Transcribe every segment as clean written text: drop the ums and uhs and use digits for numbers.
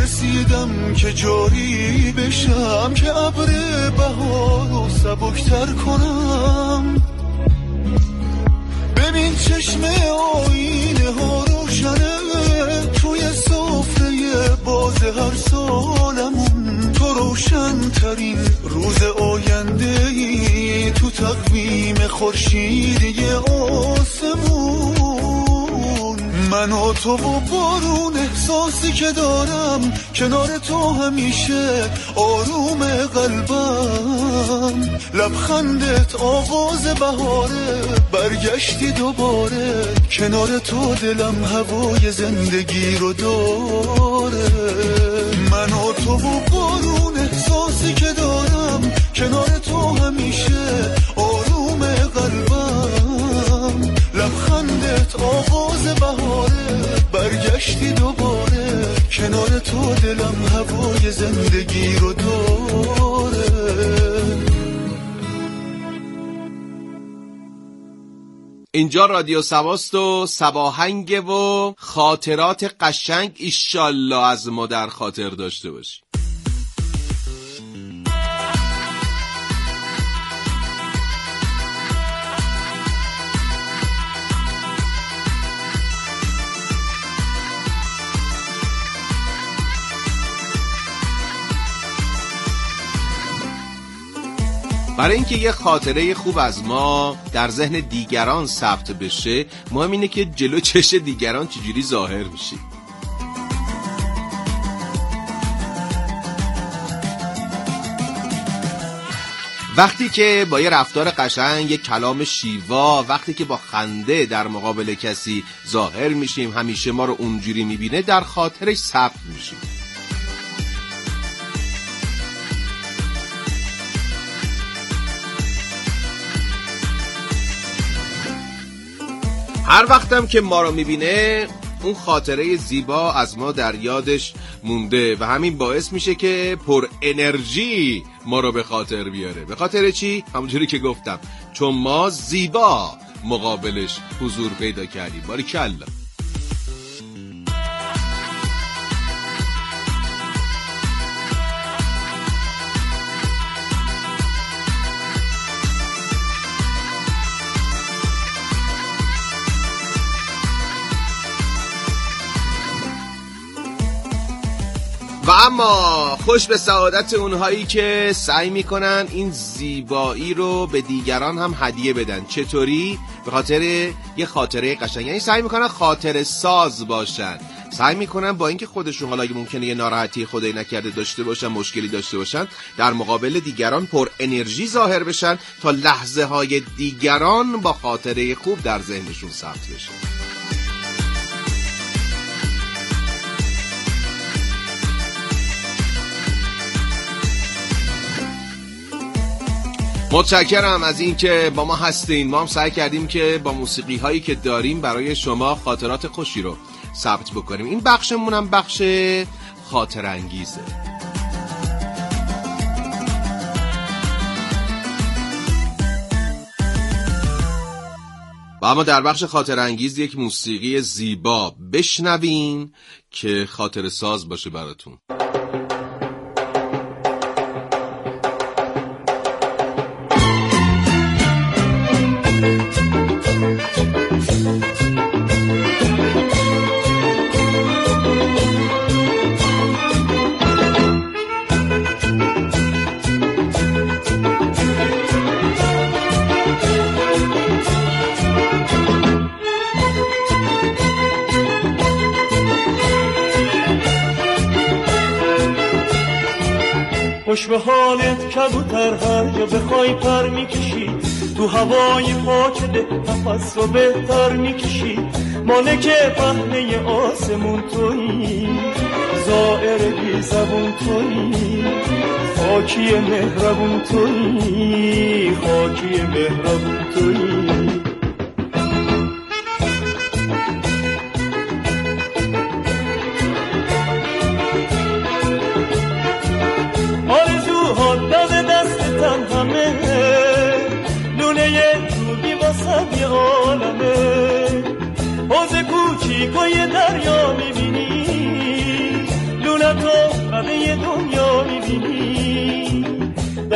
رسیدم که جاری بشم، که ابر بهارو سبکتر کنم. ببین چشم آینه ها روشنه، توی سفره باز هر سالمون تو روشن ترین روز آینده ای، تو تقویم خورشیدی آسمون. من و تو و بارون، احساسی که دارم کنار تو همیشه آروم قلبم. لبخندت آواز بهاره، برگشتی دوباره کنار تو دلم هوای زندگی رو داره. من و تو و بارون، احساسی که دارم کنار تو همیشه آروم قلبم. لبخندت آواز بهاره، برگشتی دوباره کنار تو دلم هوای زندگی رو داره. اینجا رادیو سواست و سواهنگ و خاطرات قشنگ ایشالله از ما در خاطر داشته باشی. برای اینکه یه خاطره خوب از ما در ذهن دیگران ثبت بشه، مهم اینه که جلو چش دیگران چجوری ظاهر میشه. وقتی که با یه رفتار قشنگ، یه کلام شیوا، وقتی که با خنده در مقابل کسی ظاهر میشیم، همیشه ما رو اونجوری میبینه، در خاطرش ثبت میشیم. هر وقتم که ما رو میبینه اون خاطره زیبا از ما در یادش مونده و همین باعث میشه که پر انرژی ما رو به خاطر بیاره. به خاطر چی؟ همونجوری که گفتم، چون ما زیبا مقابلش حضور پیدا کردیم. باریکلا. و اما خوش به سعادت اونهایی که سعی میکنن این زیبایی رو به دیگران هم هدیه بدن. چطوری؟ به خاطر یه خاطره قشنگ. یعنی سعی میکنن خاطره ساز باشن، سعی میکنن با اینکه خودشون حالا اگه ممکنه یه ناراحتی خدای نکرده داشته باشن، مشکلی داشته باشن، در مقابل دیگران پر انرژی ظاهر بشن تا لحظه های دیگران با خاطره خوب در ذهنشون ثبت بشه. متشکرم از این که با ما هستین. ما هم سعی کردیم که با موسیقی هایی که داریم برای شما خاطرات خوشی رو ثبت بکنیم. این بخشمون هم بخش خاطر انگیزه. و اما در بخش خاطر انگیز یک موسیقی زیبا بشنوین که خاطر ساز باشه براتون. خوش به حالت کبوتر، هر جا بخوای پر میکشی، تو هوای پاک ده نفس رو بهتر میکشی. مالک پهنه آسمون تویی، زائر بی زبون تویی، خاکی مهربون تویی، خاکی مهربون تویی. یه عالمه حوض کوچیک و یه دریا میبینی، لونتو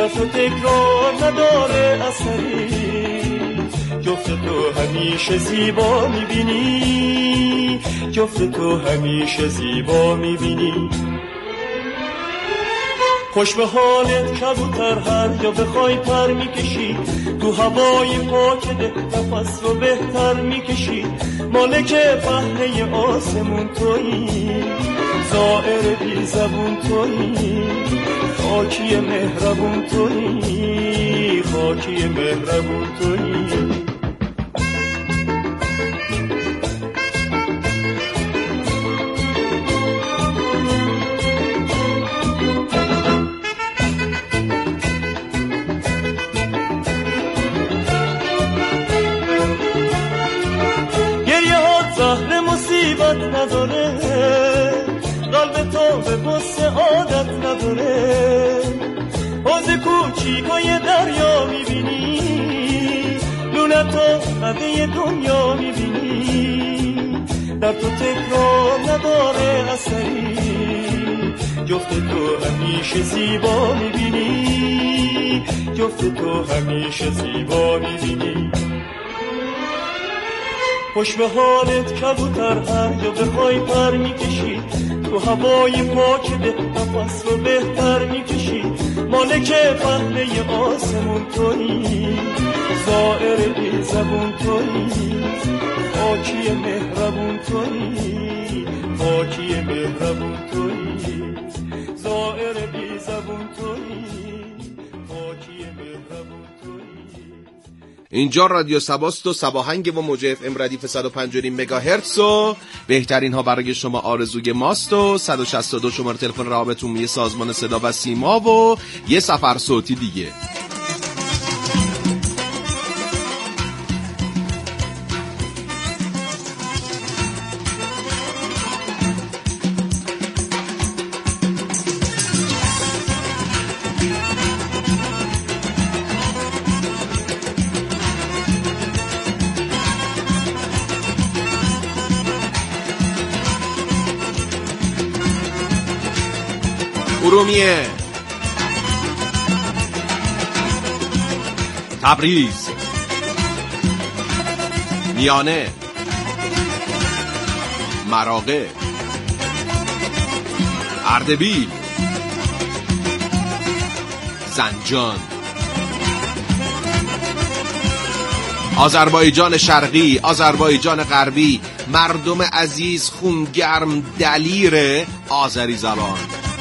در تو تکرار نداره اثری، جفت تو همیشه زیبا میبینی، جفت تو همیشه زیبا میبینی. خوش به حالت کبوتر، هر جا بخوای پر میکشی، تو هوای پاک ده نفس رو بهتر میکشی. مالک پهنه آسمون تویی، زائر بی زبون تویی، خاکی مهربون تویی، خاکی مهربون تویی. نداره قلب تو به بس عادت نداره، حوض کوچیکای دریا میبینی، لونه تو قده دنیا میبینی. در تو تکرار نداره اثری، جفت تو همیشه زیبا میبینی، جفت تو همیشه زیبا میبینی. خوش به حالت کبوتر، هر جا بخوای پر میکشی، تو هوای پاک ده نفس رو بهتر میکشی. مالک پهنه آسمون تویی، زائر بی زبون تویی، خاکی مهربون تویی، خاکی مهربون تویی، زائر بی زبون تویی، خاکی مهربون تویی. اینجا رادیو سباست و سباهنگ و موج اف ام ردیف 105 مگاهرتز و بهترین ها برای شما آرزوی ماست و 162 شماره تلفن روابط عمومی سازمان صدا و سیما و یه سفر صوتی دیگه. ارومیه، تبریز، میانه، مراغه، اردبیل، زنجان، آذربایجان شرقی، آذربایجان غربی، مردم عزیز خونگرم دلیر آذری زبان.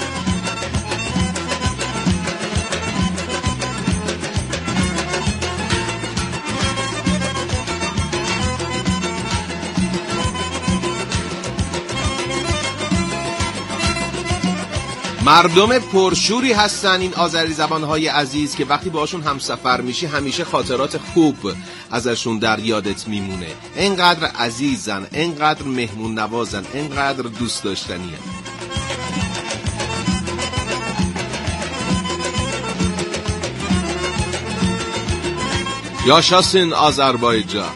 مردم پرشوری هستن این آذری زبانهای عزیز که وقتی باشون همسفر میشی همیشه خاطرات خوب ازشون در یادت میمونه. اینقدر عزیزن، اینقدر مهمون نوازن، اینقدر دوست داشتنی هن. یاشاسین آذربایجان.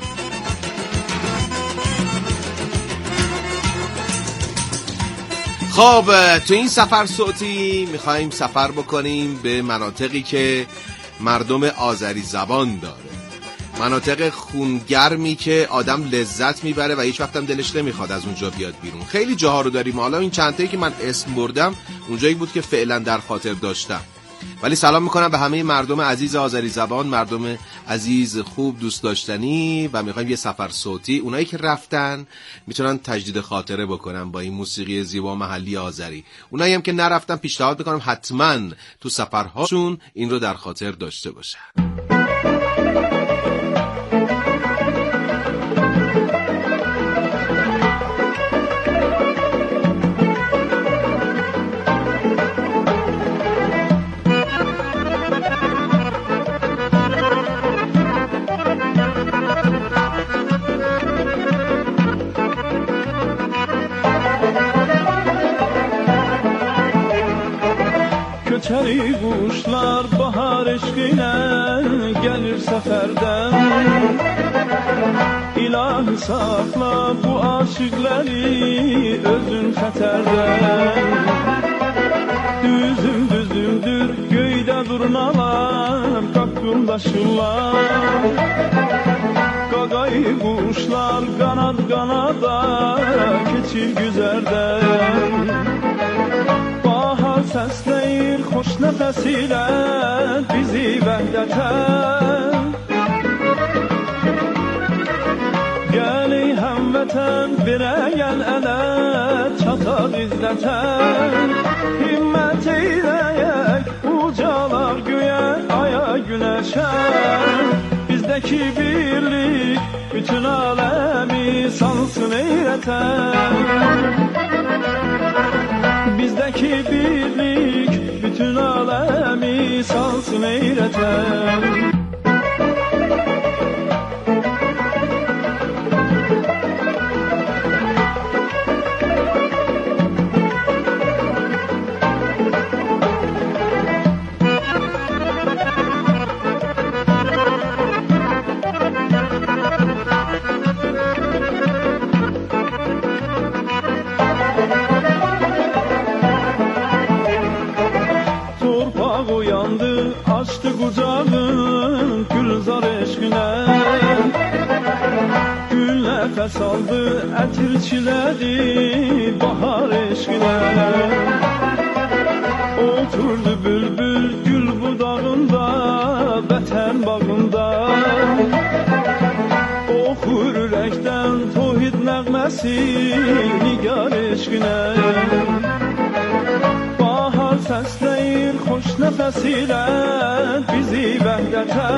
خب تو این سفر صوتی میخواییم سفر بکنیم به مناطقی که مردم آذری زبان داره، مناطق خونگرمی که آدم لذت میبره و هیچ وقتم دلش نمیخواد از اونجا بیاد بیرون. خیلی جاها رو داریم، حالا این چند تایی که من اسم بردم اونجایی بود که فعلا در خاطر داشتم. ولی سلام میکنم به همه مردم عزیز آذری زبان، مردم عزیز خوب دوست داشتنی، و میخوایم یه سفر صوتی اونایی که رفتن میتونن تجدید خاطره بکنن با این موسیقی زیبا محلی آذری. اونایی هم که نرفتن پیشنهاد میکنم حتما تو سفرهاشون این رو در خاطر داشته باشن. Köçəri quşlar bahar eşqinə gəlir səfərdən, İlahi saxla bu aşıqləri özün xətərdən. Düzümdür göydə durur zurnalar kaqqıldaşırlar. Qaqayı quşlar qanad qanada keçir güzərdən. Bahar səsləyir xoş nəfəs ilə bizi vəhdətə. Gəli həmvətən birə gəl ələ çataq izzətən. Himmət eyləyək ucalar güyə aya güneşə. Bizdəki birlik bütün aləmi sansın eyrətə. Bizdəki birlik bütün aləmi sansın eyrətə. Açtı kucağın gülzar eşqinə. Gül nəfəs aldı ətir çilədi bahar eşqinə. Oturdu bülbül gül budağında vətən bağında. Oxur ürəkdən tohid nəğməsi nigar eşqinə. Səsləyir xoş nəfəs ilə bizi vəhdətə.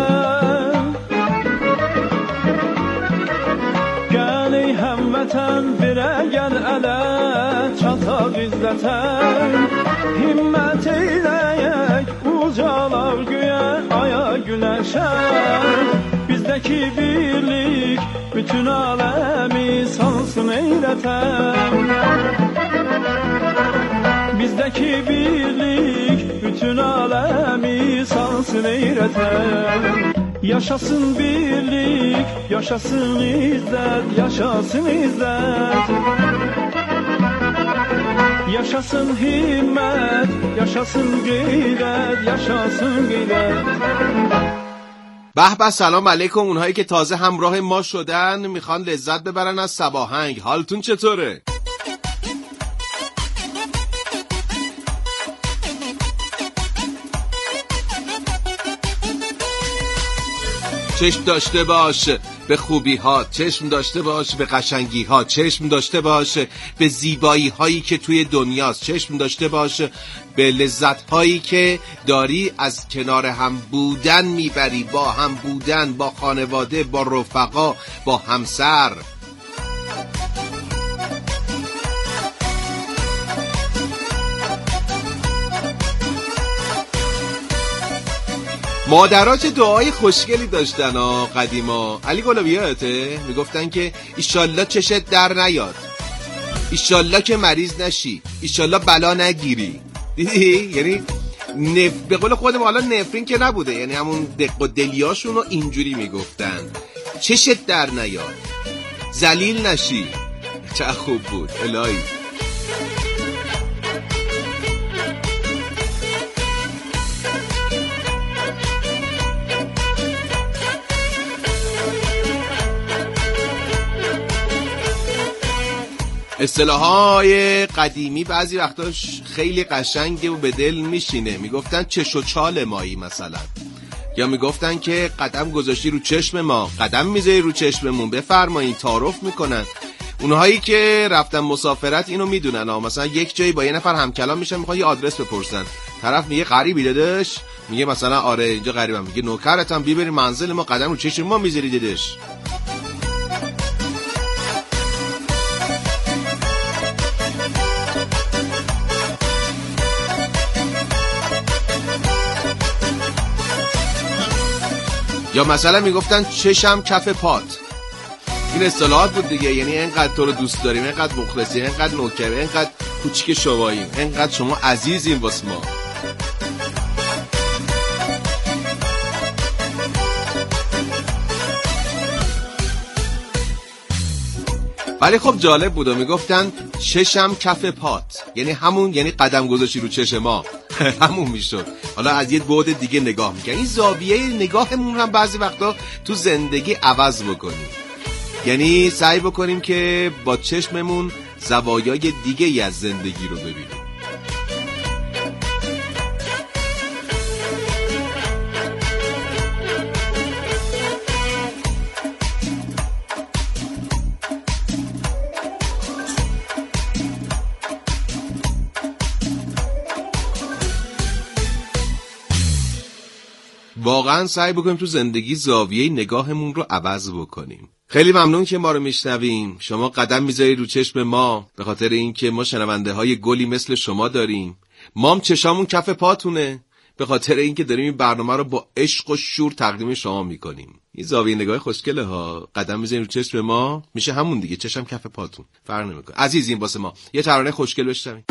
Gəl ey həmvətən birə gəl ələ çataq izzətə. Himmət eyləyək ucalar güyə aya güneşə. Bizdəki birlik bütün aləmi sansın eyrətə. Bizdəki birlik bütün aləmi sansın eyrətə. Yaşasın birlik, yaşasın izzət, yaşasın izzət. Yaşasın himmət, yaşasın qeyrət, yaşasın qeyrət. به به سلام علیکم اونهایی که تازه همراه ما شدن میخوان لذت ببرن از سباهنگ. حالتون چطوره؟ چشم داشته باش به خوبی ها، چشم داشته باش به قشنگی ها، چشم داشته باش به زیبایی هایی که توی دنیاست، چشم داشته باش به لذت هایی که داری از کنار هم بودن میبری، با هم بودن، با خانواده، با رفقا، با همسر. مادرها چه دعای خوشگلی داشتن قدیما. علی گلابی یادته؟ میگفتن که ایشالله چشت در نیاد، ایشالله که مریض نشی، ایشالله بلا نگیری. دیدی؟ یعنی به قول خودم حالا نفرین که نبوده، یعنی همون دق و دلیاشون رو اینجوری میگفتن، چشت در نیاد، ذلیل نشی. چه خوب بود الهی. اصطلاحات قدیمی بعضی وقتاش خیلی قشنگه و به دل میشینه. میگفتن چش و چال مایی مثلا، یا میگفتن که قدم گذاشتی رو چشم ما، قدم میذاری رو چشممون، بفرمایید. تعارف میکنن. اونهایی که رفتن مسافرت اینو میدونن. مثلا یک جایی با یه نفر همکلام میشن، میخوان یه آدرس بپرسن، طرف میگه غریبی دادش، میگه مثلا آره اینجا غریبم، میگه نوکرتم بیبری منزل ما، قدم رو چشم ما میذاری دادش. یا مثلا میگفتن چشم کف پات. این اصطلاحات بود دیگه، یعنی اینقدر تو رو دوست داریم، اینقدر مخلصیم، اینقدر نوکریم، اینقدر کوچیک شماییم، اینقدر شما عزیزیم واسه ما. ولی خب جالب بود و میگفتن چشم کف پات، یعنی همون، یعنی قدم گذاشتی رو چشم ما، همون میشد. حالا از یه بعد دیگه نگاه میکنیم. این زاویه نگاهمون هم بعضی وقتا تو زندگی عوض بکنیم، یعنی سعی بکنیم که با چشممون زوایای دیگه از زندگی رو ببینیم. واقعا سعی بکنیم تو زندگی زاویه نگاهمون رو عوض بکنیم. خیلی ممنون که ما رو میشنویم. شما قدم میذارید رو چشم ما به خاطر اینکه ما شنونده های گلی مثل شما داریم. ما هم چشامون کف پاتونه به خاطر اینکه داریم این برنامه رو با عشق و شور تقدیم شما میکنیم. این زاویه نگاه خوشگله ها. قدم میذارید رو چشم ما میشه همون دیگه، چشم کف پاتون، فرق نمیکنه. عزیزین واسه ما یه ترانه خوشگل بشنویم.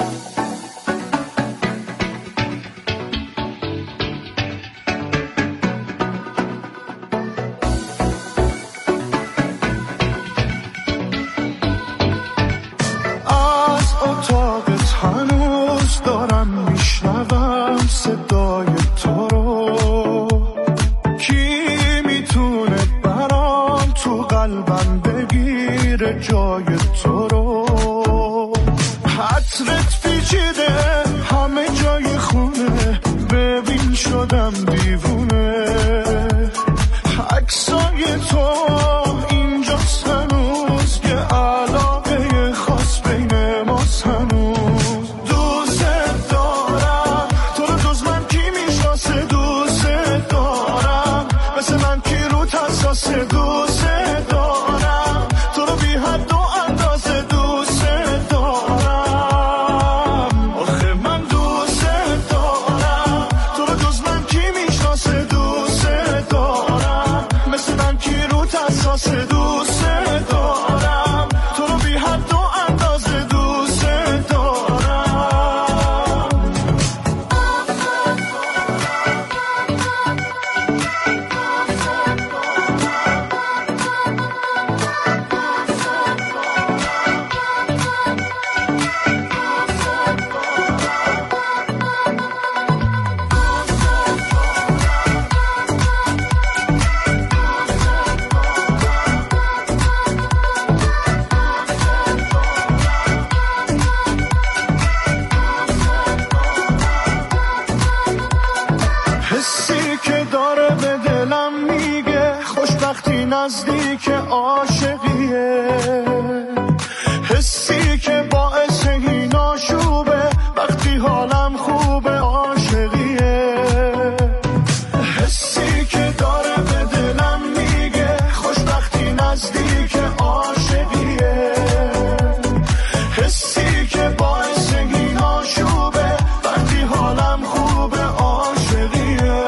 نزدیک عاشقیه، حسی که باعث این آشوبه وقتی حالم خوبه، عاشقیه حسی که داره به دلم میگه خوشبختی نزدیک عاشقیه، حسی که باعث این آشوبه وقتی حالم خوبه، عاشقیه.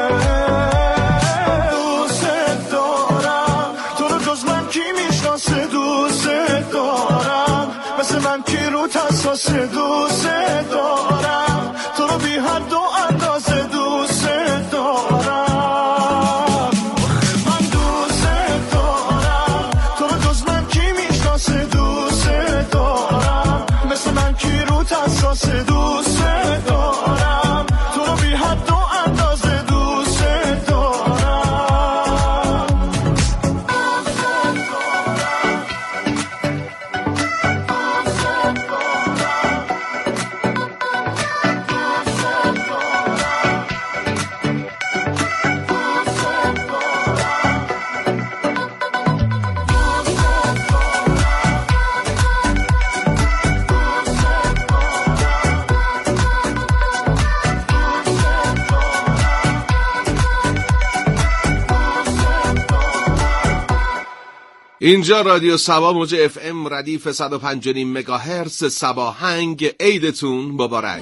دوست دارم تو رو بی حد و اندازه، دوست دارم من دوست دارم تو رو جز من کی میشناسه، دوست دارم مثل من کی رو حساسه، دوست دارم تو رو بی حد و اندازه، دوست اینجا رادیو سبا موج اف ام ردیف 105.9 مگاهرتز. سباهنگ، عیدتون مبارک.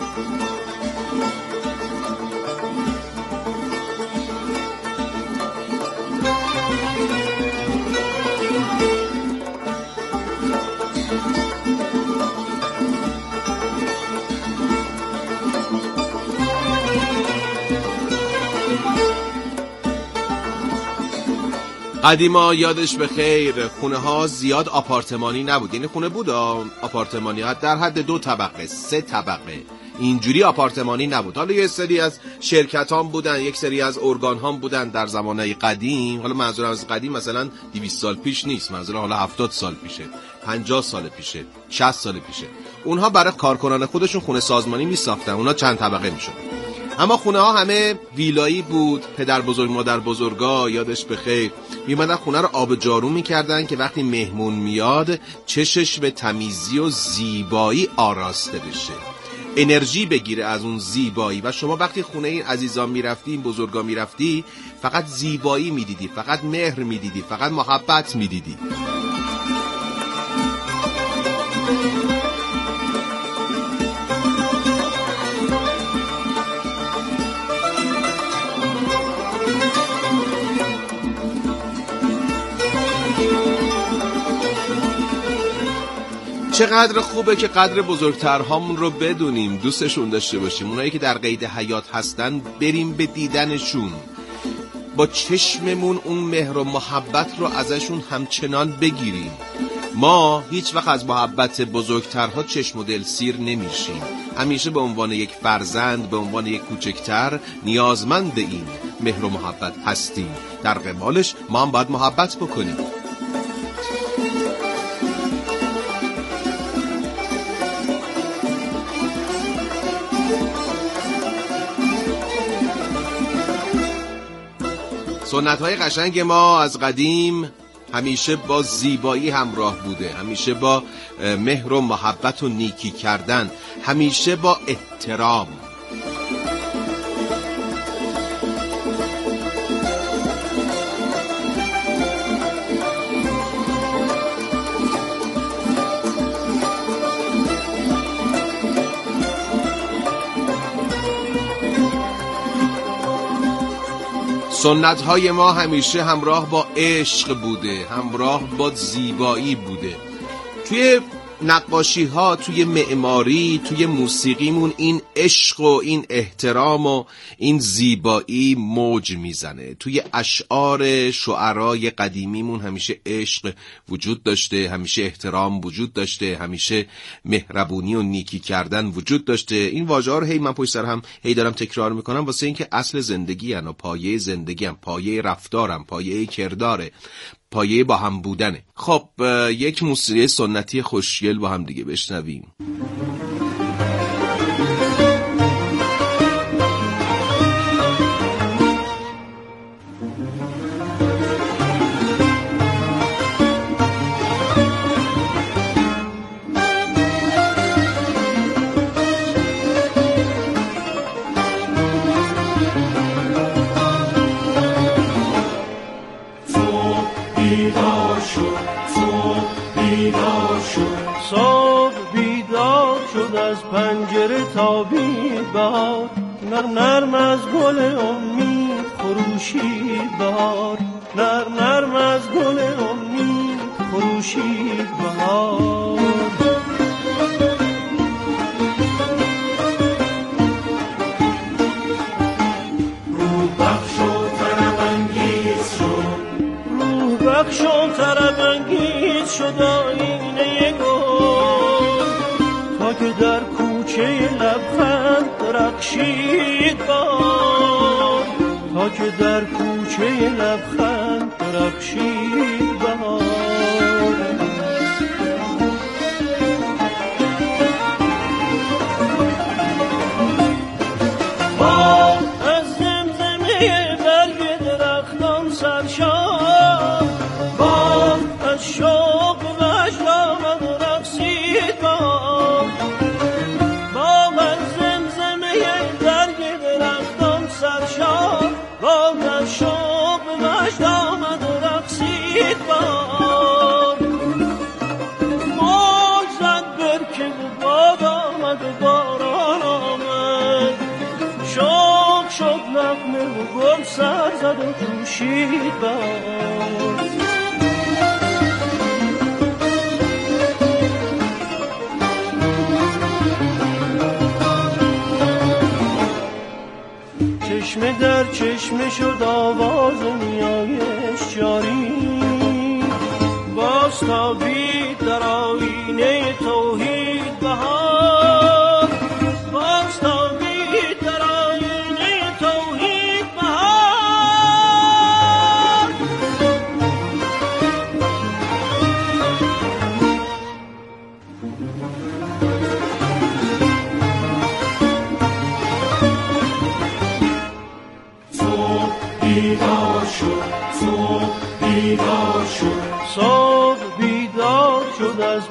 قدیما یادش به خیر خونه ها زیاد آپارتمانی نبود، یعنی خونه بود آپارتمانی ها در حد 2 طبقه 3 طبقه اینجوری آپارتمانی نبود. حالا یه سری از شرکتان بودن، یک سری از ارگان‌ها بودن در زمانهای قدیم. حالا منظورم از قدیم مثلا 200 سال پیش نیست، منظورم حالا 70 سال پیشه، 50 سال پیشه، 60 سال پیشه. اونها برای کارکنان خودشون خونه سازمانی می‌ساختن. اونها چند طبقه میشد. اما خونه ها همه ویلایی بود. پدر بزرگ مادر بزرگا یادش بخیر میمدن خونه رو آب جارو میکردن که وقتی مهمون میاد چشش به تمیزی و زیبایی آراسته بشه، انرژی بگیره از اون زیبایی. و شما وقتی خونه این عزیزان میرفتی، این بزرگا میرفتی، فقط زیبایی میدیدی، فقط مهر میدیدی، فقط محبت میدیدی. چقدر خوبه که قدر بزرگترهامون رو بدونیم، دوستشون داشته باشیم. اونایی که در قید حیات هستن بریم به دیدنشون، با چشممون اون مهر و محبت رو ازشون همچنان بگیریم. ما هیچ وقت از محبت بزرگترها چشم و دل سیر نمیشیم. همیشه به عنوان یک فرزند، به عنوان یک کوچکتر نیازمند این مهر و محبت هستیم. در قبالش ما هم باید محبت بکنیم. سنت‌های قشنگ ما از قدیم همیشه با زیبایی همراه بوده، همیشه با مهر و محبت و نیکی کردن، همیشه با احترام. سنت‌های ما همیشه همراه با عشق بوده، همراه با زیبایی بوده. توی نقاشی‌ها، توی معماری، توی موسیقیمون این عشق و این احترام و این زیبایی موج میزنه. توی اشعار شعرای قدیمیمون همیشه عشق وجود داشته، همیشه احترام وجود داشته، همیشه مهربونی و نیکی کردن وجود داشته. این واژه‌ها رو من پشت سر هم دارم تکرار میکنم واسه اینکه اصل زندگی ان و پایه زندگی ان، پایه رفتارم، پایه کرداره، پایه با هم بودنه. خب یک موسیقی سنتی خوشگل با هم دیگه بشنویم. پنجره تابید بهار، نرم نرم از گل امید خروشید بهار، نرم نرم از گل امید خروشید بهار. روح بخش و طرب انگیز شد، روح بخش و طرب انگیز شد آینه گل، تا که در کوچه لبخند درخشید بهار، تا که در کوچه لبخند درخشید بهار. باد از زمزمه برگ درختان سرشار، باد از شوق وجد آمد و رقصید بهار، باد از زمزمه برگ درختان سرشار، باد از شوق وجد آمد و رقصید بهار. موج زد برکه و باد آمد و باران آمد، شوق شد نغمه و گل سر زد و جوشید بهار. چشمه در چشمه شد آواز نیایش جاری، باز تابید در آینه توحید بهار، باز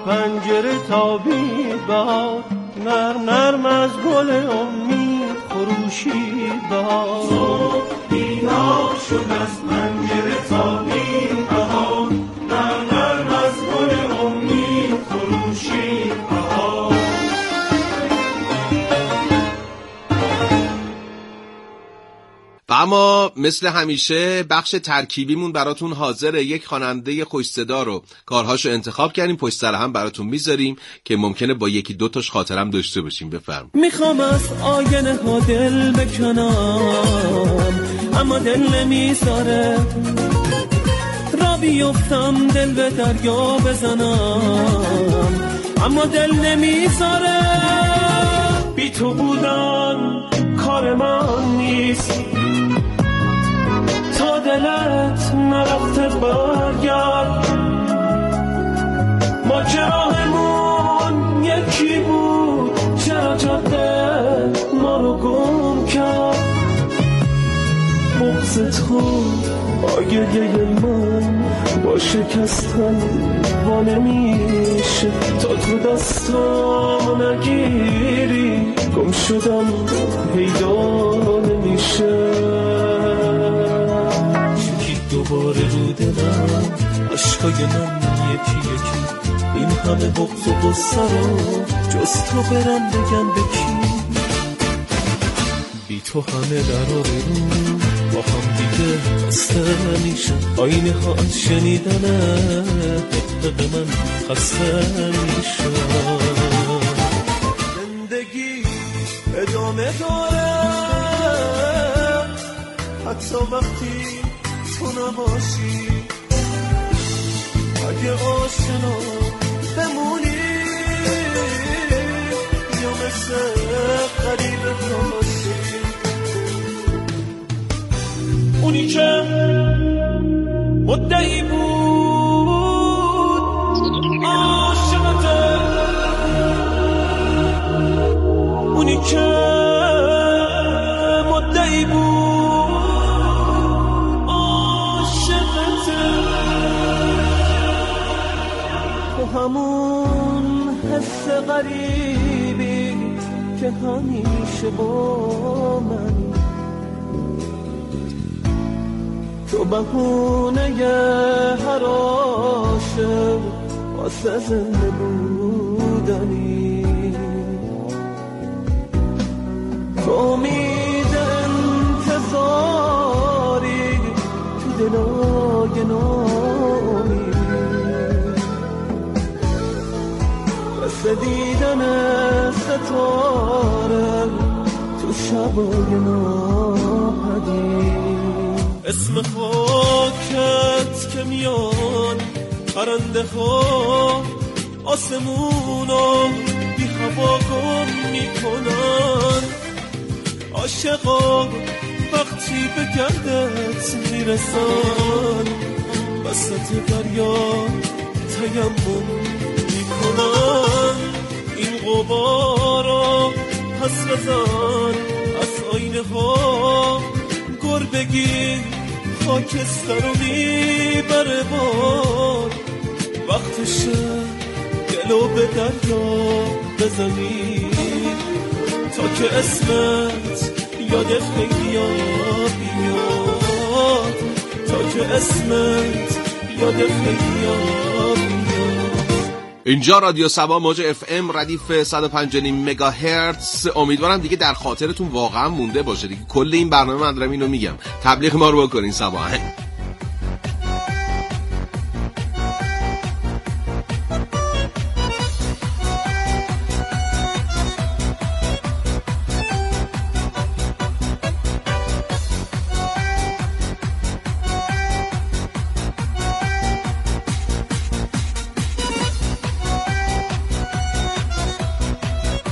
پنجره تابید بهار، نرم نرم از گل امید خروشید بهار. صبح بیدار شد از پنجره تابید بهار، نرم نرم از گل امید خروشید بهار. و اما مثل همیشه بخش ترکیبیمون براتون حاضره. یک خواننده خوش صدا رو کارهاشو انتخاب کردیم، پشت سر هم براتون میذاریم که ممکنه با یکی دو تاش خاطرم داشته باشیم. بفرم. میخوام از آینه ها دل بکنم اما دل نمیذاره، را بیفتم دل به دریا بزنم اما دل نمیذاره. بی تو بودن کار من نیست، تا دلت نرفته برگرد. ما که راهمون یکی بود، چرا جاده ما رو گم کرد؟ بغض تو با گریه من با شکستن وا نمیشه، تا تو دستام نگیری گم شدم پیدا نمیشه. یکی دوباره رو دلم عشقای من یکی یکی، این همه بغض و غصه رو جز تو برم بگم به کی؟ بی تو همه در و بیرون با هم دیگه بسته میشه، آینه ها از شنیدنه حقیق من خسته میشه. زندگی ادامه داره حتی وقتی تو نباشی، اگه آشنا بمونی یا مثل قریب باشی. اونی که مدعی بود عاشقته، اونی که مدعی بود عاشقته، تو همون حس غریبی که همیشه با منی، تو بهونه هر عاشق واسه زنده بودنی، تو امید انتظاری تو دلای نامی، مثل دیدن ستاره تو شبای ناپدید. اسم خاکت که میان پرنده ها آسمونو بی هوا گم میکنن، عاشقا وقتی به گردت میرسن وسط دریا تیمم میکنن. این غبارا پس بزن از آینه ها، گر بگیر خاکستر رو میبره بار، وقتشه دلو به دریا بزنی تا که اسمت یادت بیاد، تا که اسمت یادت بیاد. اینجا رادیو سبا موج اف ام ردیف 105.9 مگاهرتز. امیدوارم دیگه در خاطرتون واقعا مونده باشه دیگه. کل این برنامه من دارم اینو میگم، تبلیغ ما رو بکنین سبا.